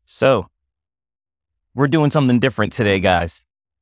So, we're doing something different today, guys.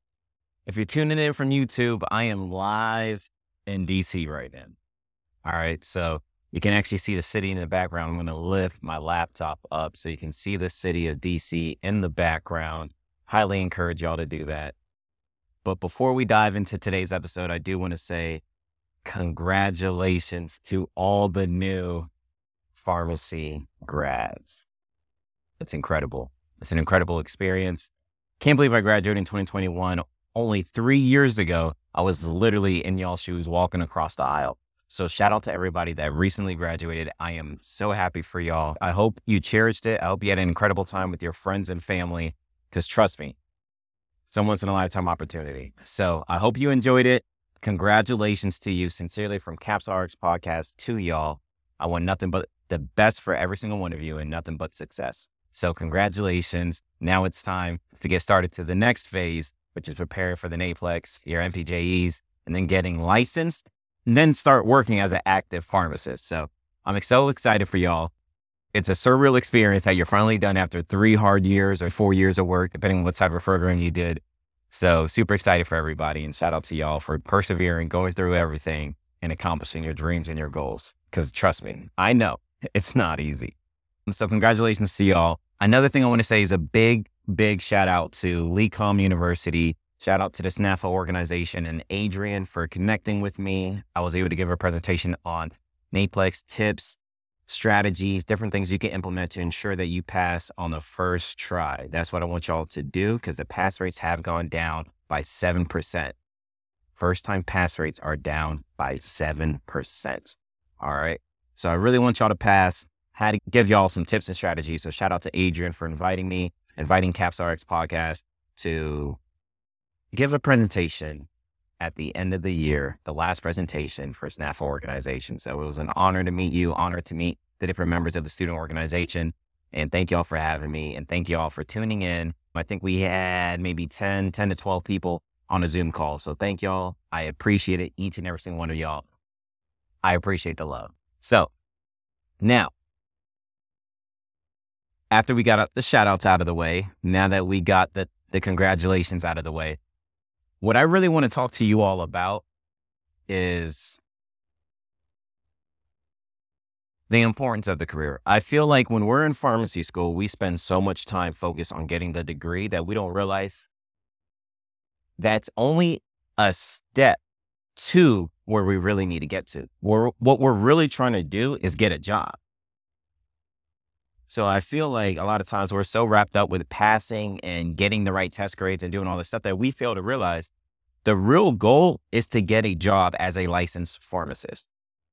If you're tuning in from YouTube, I am live in DC right now. All right. So, you can actually see the city in the background. I'm going to lift my laptop up so you can see the city of DC in the background. Highly encourage y'all to do that. But before we dive into today's episode, I do want to say congratulations to all the new pharmacy grads. It's incredible. It's an incredible experience. Can't believe I graduated in 2021. Only 3 years ago, I was literally in y'all's shoes walking across the aisle. So shout out to everybody that recently graduated. I am so happy for y'all. I hope you cherished it. I hope you had an incredible time with your friends and family, because trust me, it's a once in a lifetime opportunity. So I hope you enjoyed it. Congratulations to you. Sincerely from Caps RX Podcast to y'all. I want nothing but the best for every single one of you and nothing but success. So congratulations. Now it's time to get started to the next phase, which is preparing for the NAPLEX, your NPJEs, and then getting licensed, and then start working as an active pharmacist. So I'm so excited for y'all. It's a surreal experience that you're finally done after 3 hard years or 4 years of work, depending on what type of program you did. So super excited for everybody, and shout out to y'all for persevering, going through everything, and accomplishing your dreams and your goals. Because trust me, I know it's not easy. So congratulations to y'all. Another thing I want to say is a big shout out to LeComm University. Shout out to the SNAFA organization and Adrian for connecting with me. I was able to give a presentation on NAPLEX tips, strategies, different things you can implement to ensure that you pass on the first try. That's what I want y'all to do, because the pass rates have gone down by 7%. First time pass rates are down by 7%. All right. So I really want y'all to pass. Had to give y'all some tips and strategies. So shout out to Adrian for inviting Caps RX Podcast to give a presentation at the end of the year, the last presentation for SNAFA organization. So it was an honor to meet you, honor to meet the different members of the student organization. And thank y'all for having me. And thank y'all for tuning in. I think we had maybe 10 to 12 people on a Zoom call. So thank y'all. I appreciate it. Each and every single one of y'all. I appreciate the love. So now, after we got the shout outs out of the way, now that we got the congratulations out of the way, what I really want to talk to you all about is the importance of the career. I feel like when we're in pharmacy school, we spend so much time focused on getting the degree that we don't realize that's only a step to where we really need to get to. What we're really trying to do is get a job. So I feel like a lot of times we're so wrapped up with passing and getting the right test grades and doing all this stuff that we fail to realize the real goal is to get a job as a licensed pharmacist.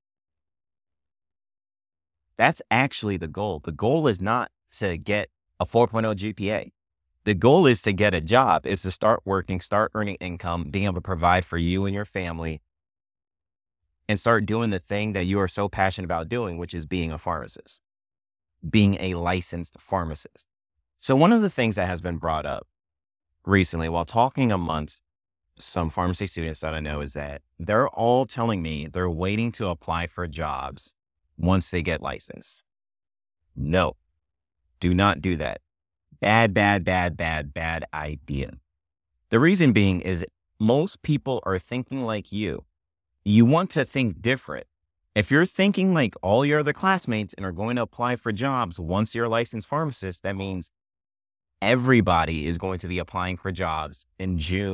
That's actually the goal. The goal is not to get a 4.0 GPA. The goal is to get a job, is to start working, start earning income, being able to provide for you and your family, and start doing the thing that you are so passionate about doing, which is being a pharmacist. Being a licensed pharmacist. So one of the things that has been brought up recently while talking amongst some pharmacy students that I know is that they're all telling me they're waiting to apply for jobs once they get licensed. No, do not do that. Bad idea. The reason being is most people are thinking like you. You want to think different. If you're thinking like all your other classmates and are going to apply for jobs once you're a licensed pharmacist, that means everybody is going to be applying for jobs in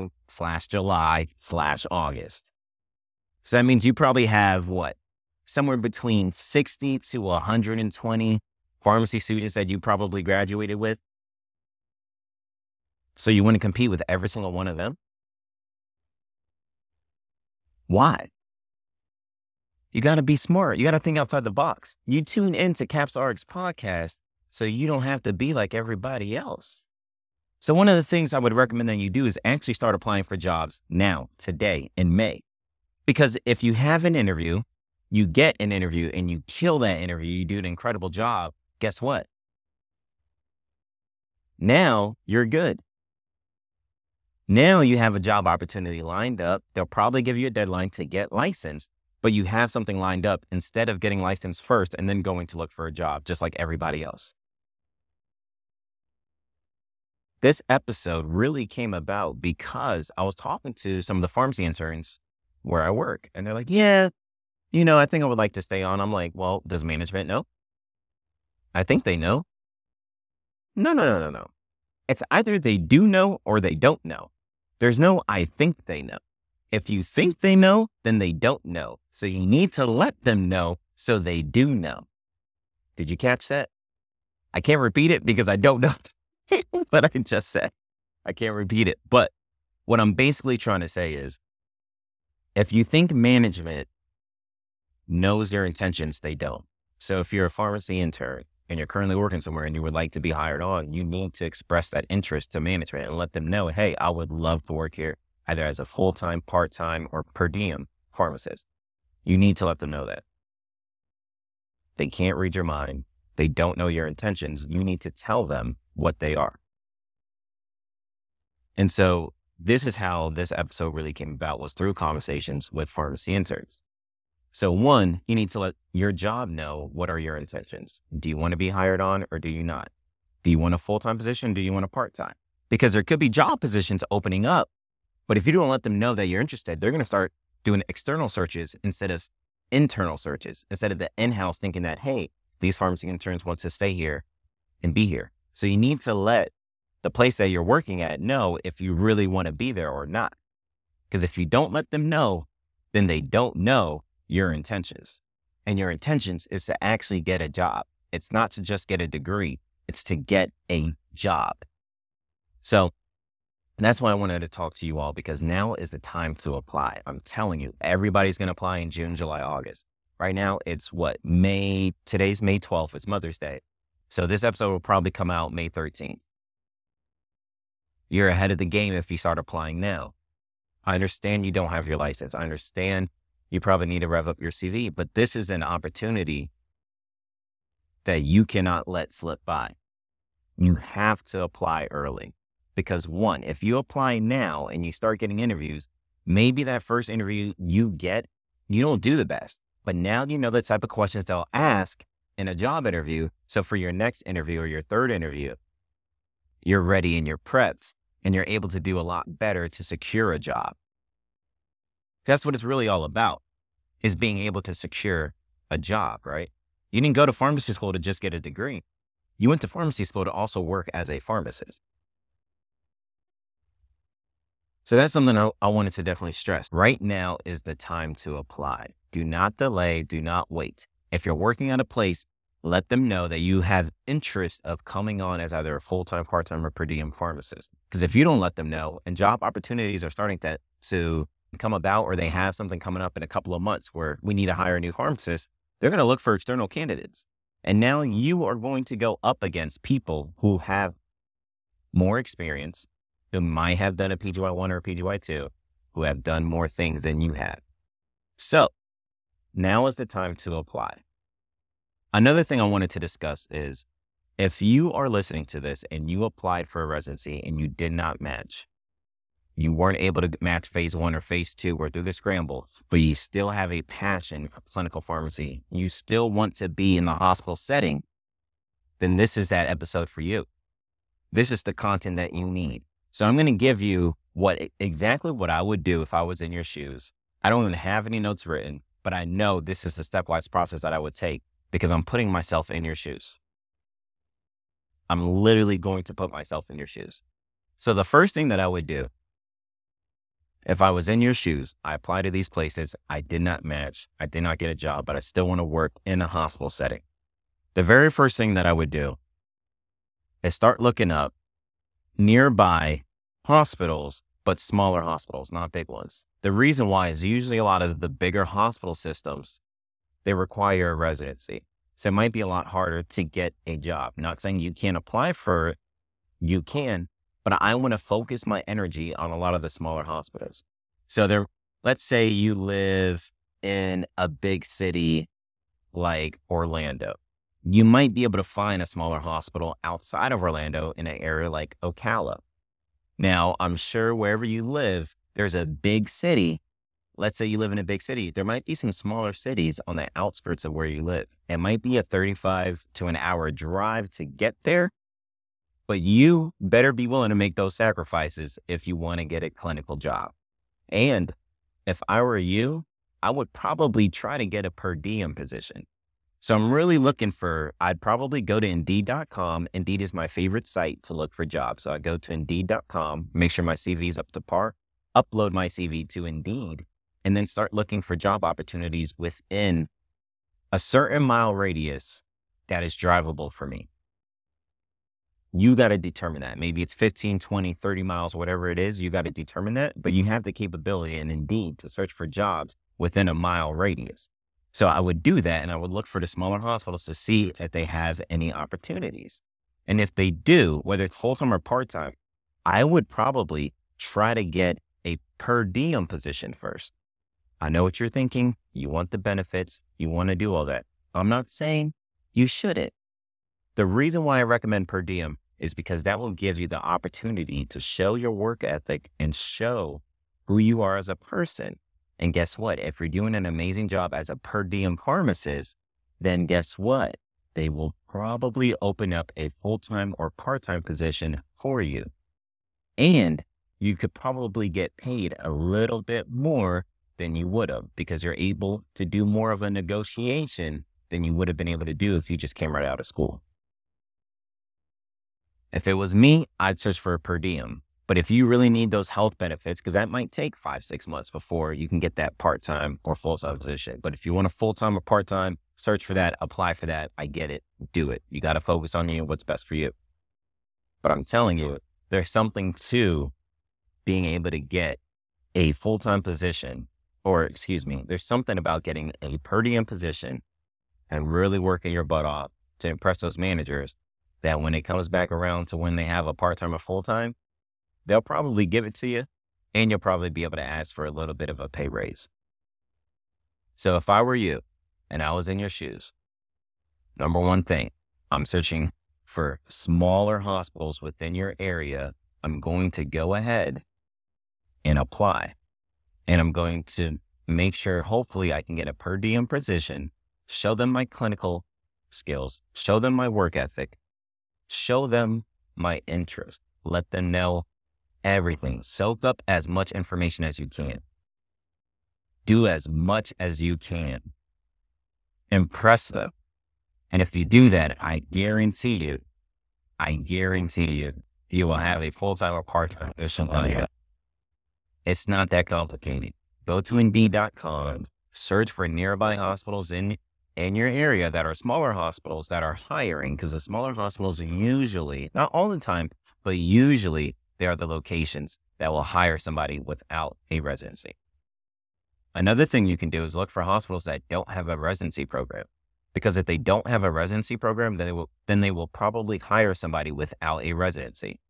June/July/August. So that means you probably have somewhere between 60 to 120 pharmacy students that you probably graduated with. So you want to compete with every single one of them? Why? You got to be smart. You got to think outside the box. You tune into Caps RX Podcast so you don't have to be like everybody else. So one of the things I would recommend that you do is actually start applying for jobs now, today, in May. Because if you have an interview, you get an interview and you kill that interview, you do an incredible job, guess what? Now you're good. Now you have a job opportunity lined up. They'll probably give you a deadline to get licensed, but you have something lined up instead of getting licensed first and then going to look for a job, just like everybody else. This episode really came about because I was talking to some of the pharmacy interns where I work, and they're like, yeah, I think I would like to stay on. I'm like, well, does management know? I think they know. No, no, no, no, no. It's either they do know or they don't know. There's no, I think they know. If you think they know, then they don't know. So you need to let them know so they do know. Did you catch that? I can't repeat it because I don't know what I just said. I can't repeat it. But what I'm basically trying to say is, if you think management knows your intentions, they don't. So if you're a pharmacy intern and you're currently working somewhere and you would like to be hired on, you need to express that interest to management and let them know, hey, I would love to work here, either as a full-time, part-time, or per diem pharmacist. You need to let them know that. They can't read your mind. They don't know your intentions. You need to tell them what they are. And so this is how this episode really came about, was through conversations with pharmacy interns. So one, you need to let your job know, what are your intentions? Do you want to be hired on or do you not? Do you want a full-time position? Do you want a part-time? Because there could be job positions opening up, but if you don't let them know that you're interested, they're going to start doing external searches instead of internal searches, instead of the in-house thinking that, hey, these pharmacy interns want to stay here and be here. So you need to let the place that you're working at know if you really want to be there or not. Because if you don't let them know, then they don't know your intentions. And your intentions is to actually get a job. It's not to just get a degree. It's to get a job. So that's why I wanted to talk to you all, because now is the time to apply. I'm telling you, everybody's going to apply in June, July, August. Right now, it's today's May 12th. It's Mother's Day. So this episode will probably come out May 13th. You're ahead of the game if you start applying now. I understand you don't have your license. I understand you probably need to rev up your CV, but this is an opportunity that you cannot let slip by. You have to apply early, because one, if you apply now and you start getting interviews, maybe that first interview you get, you don't do the best, but now you know the type of questions they'll ask in a job interview. So for your next interview or your third interview, you're ready and you're prepped and you're able to do a lot better to secure a job. That's what it's really all about, is being able to secure a job, right? You didn't go to pharmacy school to just get a degree. You went to pharmacy school to also work as a pharmacist. So that's something I wanted to definitely stress. Right now is the time to apply. Do not delay. Do not wait. If you're working at a place, let them know that you have interest of coming on as either a full-time, part-time, or per diem pharmacist. Because if you don't let them know, and job opportunities are starting to come about, or they have something coming up in a couple of months where we need to hire a new pharmacist, they're going to look for external candidates. And now you are going to go up against people who have more experience, who might have done a PGY1 or a PGY2, who have done more things than you have. So now is the time to apply. Another thing I wanted to discuss is, if you are listening to this and you applied for a residency and you did not match, you weren't able to match phase 1 or phase 2 or through the scramble, but you still have a passion for clinical pharmacy, you still want to be in the hospital setting, then this is that episode for you. This is the content that you need. So I'm going to give you exactly what I would do if I was in your shoes. I don't even have any notes written, but I know this is the stepwise process that I would take, because I'm putting myself in your shoes. I'm literally going to put myself in your shoes. So the first thing that I would do, if I was in your shoes, I apply to these places, I did not match, I did not get a job, but I still want to work in a hospital setting. The very first thing that I would do is start looking up nearby hospitals, but smaller hospitals, not big ones. The reason why is usually a lot of the bigger hospital systems, they require a residency. So it might be a lot harder to get a job. Not saying you can't apply for it, you can, but I want to focus my energy on a lot of the smaller hospitals. So let's say you live in a big city like Orlando. You might be able to find a smaller hospital outside of Orlando in an area like Ocala. Now, I'm sure wherever you live, there's a big city. Let's say you live in a big city. There might be some smaller cities on the outskirts of where you live. It might be a 35 to an hour drive to get there, But you better be willing to make those sacrifices if you want to get a clinical job. And if I were you, I would probably try to get a per diem position. So I'm really I'd probably go to Indeed.com. Indeed is my favorite site to look for jobs. So I go to Indeed.com, make sure my CV is up to par, upload my CV to Indeed, and then start looking for job opportunities within a certain mile radius that is drivable for me. You got to determine that. Maybe it's 15, 20, 30 miles, whatever it is. You got to determine that, but you have the capability and Indeed to search for jobs within a mile radius. So I would do that, and I would look for the smaller hospitals to see if they have any opportunities. And if they do, whether it's full-time or part-time, I would probably try to get a per diem position first. I know what you're thinking. You want the benefits. You want to do all that. I'm not saying you shouldn't. The reason why I recommend per diem is because that will give you the opportunity to show your work ethic and show who you are as a person. And guess what? If you're doing an amazing job as a per diem pharmacist, then guess what? They will probably open up a full-time or part-time position for you. And you could probably get paid a little bit more than you would have because you're able to do more of a negotiation than you would have been able to do if you just came right out of school. If it was me, I'd search for a per diem. But if you really need those health benefits, because that might take 5-6 months before you can get that part-time or full-time position. But if you want a full-time or part-time, search for that, apply for that. I get it. Do it. You got to focus on you and what's best for you. But I'm telling you, there's something to being able to get a full-time position, there's something about getting a per diem position and really working your butt off to impress those managers that when it comes back around to when they have a part-time or full-time, they'll probably give it to you, and you'll probably be able to ask for a little bit of a pay raise. So if I were you and I was in your shoes, number one thing, I'm searching for smaller hospitals within your area. I'm going to go ahead and apply. And I'm going to make sure, hopefully, I can get a per diem position, show them my clinical skills, show them my work ethic, show them my interest, let them know everything. Soak up as much information as you can. Do as much as you can. Impress them. And if you do that, I guarantee you, you will have a full-time or part-time position. It's not that complicated. Go to Indeed.com, search for nearby hospitals in your area that are smaller hospitals that are hiring, because the smaller hospitals usually, not all the time, but usually they are the locations that will hire somebody without a residency. Another thing you can do is look for hospitals that don't have a residency program, because if they don't have a residency program, then they will probably hire somebody without a residency.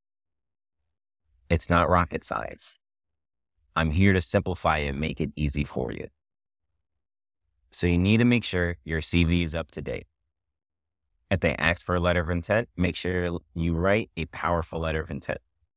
It's not rocket science. I'm here to simplify and make it easy for you. So you need to make sure your CV is up to date. If they ask for a letter of intent, make sure you write a powerful letter of intent.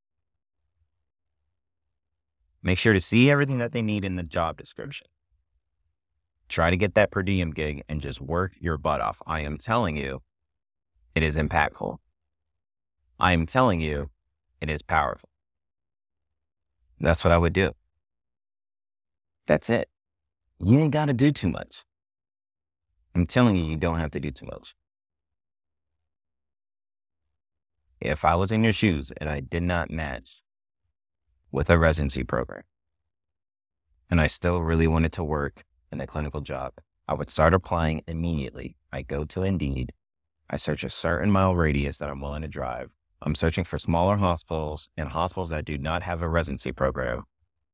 Make sure to see everything that they need in the job description. Try to get that per diem gig and just work your butt off. I am telling you, it is impactful. I am telling you, it is powerful. That's what I would do. That's it. You ain't got to do too much. I'm telling you, you don't have to do too much. If I was in your shoes and I did not match with a residency program, and I still really wanted to work in a clinical job, I would start applying immediately. I go to Indeed. I search a certain mile radius that I'm willing to drive. I'm searching for smaller hospitals and hospitals that do not have a residency program.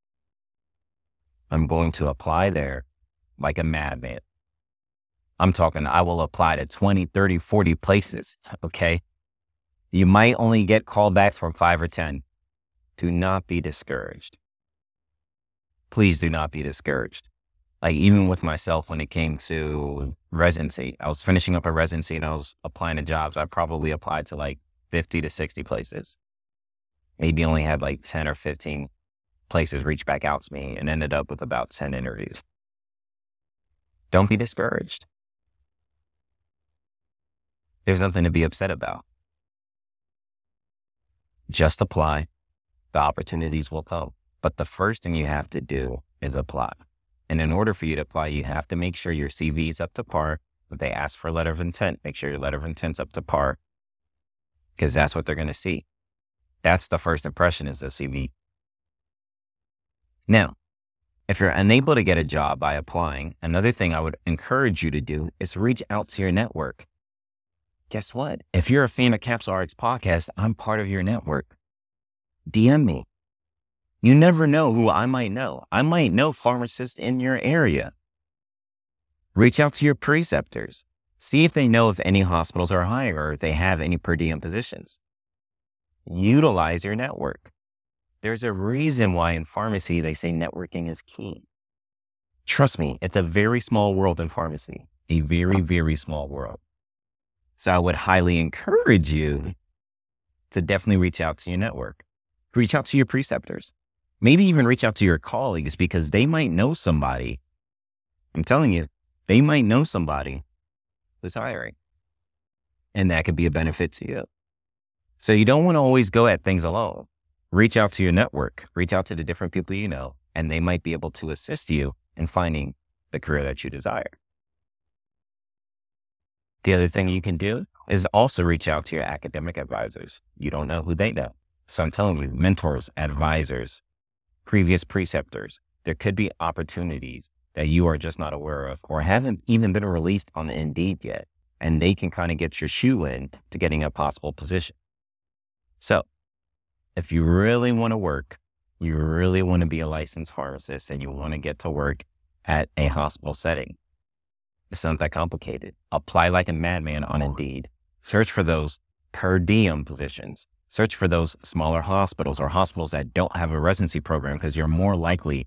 I'm going to apply there like a madman. I'm talking, I will apply to 20, 30, 40 places, okay? You might only get callbacks from 5 or 10. Do not be discouraged. Please do not be discouraged. Like even with myself when it came to residency, I was finishing up a residency and I was applying to jobs. I probably applied to like 50 to 60 places. Maybe only had like 10 or 15 places reach back out to me and ended up with about 10 interviews. Don't be discouraged. There's nothing to be upset about. Just apply. The opportunities will come. But the first thing you have to do is apply. And in order for you to apply, you have to make sure your CV is up to par. If they ask for a letter of intent, make sure your letter of intent's up to par, because that's what they're going to see. That's the first impression, is the CV. Now, if you're unable to get a job by applying, another thing I would encourage you to do is reach out to your network. Guess what? If you're a fan of Capsule RX Podcast, I'm part of your network. DM me. You never know who I might know. I might know pharmacists in your area. Reach out to your preceptors. See if they know if any hospitals are hiring or if they have any per diem positions. Utilize your network. There's a reason why in pharmacy they say networking is key. Trust me, it's a very small world in pharmacy. A very, very small world. So I would highly encourage you to definitely reach out to your network. Reach out to your preceptors. Maybe even reach out to your colleagues, because they might know somebody. I'm telling you, they might know somebody who's hiring. And that could be a benefit to you. So you don't want to always go at things alone. Reach out to your network. Reach out to the different people you know, and they might be able to assist you in finding the career that you desire. The other thing you can do is also reach out to your academic advisors. You don't know who they know. So I'm telling you, mentors, advisors, previous preceptors, there could be opportunities that you are just not aware of or haven't even been released on Indeed yet. And they can kind of get your shoe in to getting a possible position. So if you really want to work, you really want to be a licensed pharmacist, and you want to get to work at a hospital setting, it's not that complicated. Apply like a madman on Indeed. Search for those per diem positions. Search for those smaller hospitals or hospitals that don't have a residency program, because you're more likely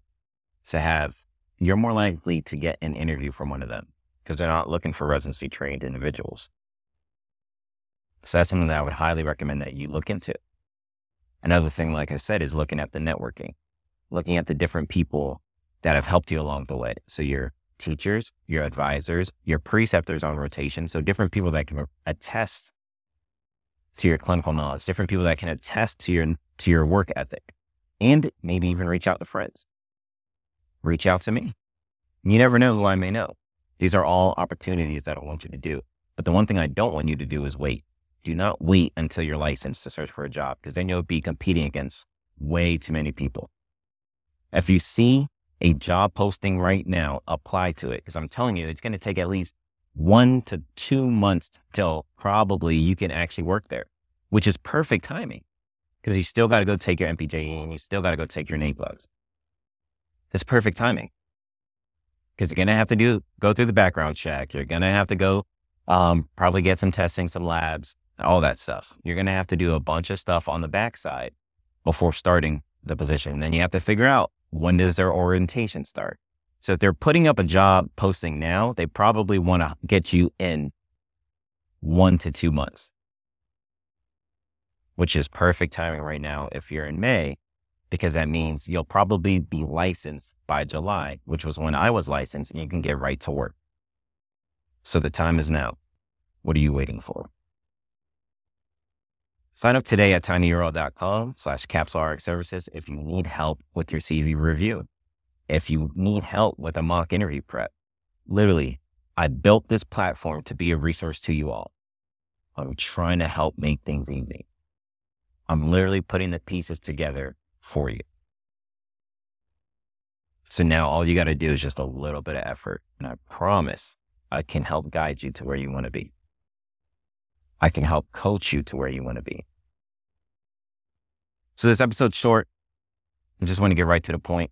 to get an interview from one of them, because they're not looking for residency trained individuals. So that's something that I would highly recommend that you look into. Another thing, like I said, is looking at the networking, looking at the different people that have helped you along the way. So your teachers, your advisors, your preceptors on rotation. So different people that can attest to your clinical knowledge, different people that can attest to your work ethic, and maybe even reach out to friends. Reach out to me. You never know who I may know. These are all opportunities that I want you to do. But the one thing I don't want you to do is wait. Do not wait until you're licensed to search for a job, because then you'll be competing against way too many people. If you see a job posting right now, apply to it, because I'm telling you, it's going to take at least 1 to 2 months till probably you can actually work there, which is perfect timing, because you still got to go take your MPJE and you still got to go take your NAPLUGs. It's perfect timing, because you're going to have to go through the background check. You're going to have to go probably get some testing, some labs, all that stuff. You're going to have to do a bunch of stuff on the backside before starting the position. Then you have to figure out, when does their orientation start? So if they're putting up a job posting now, they probably want to get you in 1 to 2 months, which is perfect timing right now if you're in May, because that means you'll probably be licensed by July, which was when I was licensed, and you can get right to work. So the time is now. What are you waiting for? Sign up today at tinyurl.com/CapsuleRx services if you need help with your CV review. If you need help with a mock interview prep. Literally, I built this platform to be a resource to you all. I'm trying to help make things easy. I'm literally putting the pieces together for you. So now all you got to do is just a little bit of effort. And I promise I can help guide you to where you want to be. I can help coach you to where you want to be. So this episode's short. I just want to get right to the point.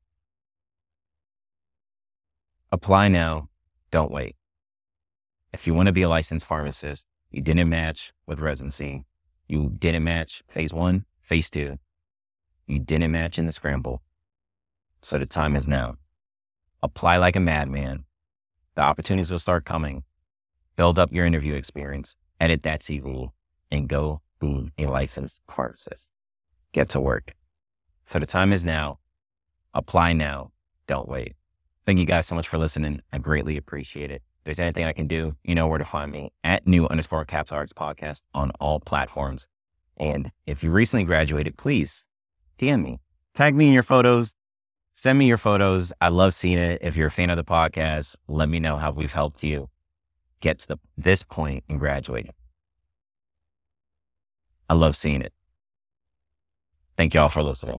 Apply now. Don't wait. If you want to be a licensed pharmacist, you didn't match with residency. You didn't match phase 1, phase 2. You didn't match in the scramble. So the time is now. Apply like a madman. The opportunities will start coming. Build up your interview experience. Edit that CV and go be a licensed pharmacist. Get to work. So the time is now. Apply now. Don't wait. Thank you guys so much for listening. I greatly appreciate it. If there's anything I can do, you know where to find me at @new_CapsuleRx podcast on all platforms. And if you recently graduated, please DM me, tag me in your photos, send me your photos. I love seeing it. If you're a fan of the podcast, let me know how we've helped you get to this point in graduating. I love seeing it. Thank y'all for listening.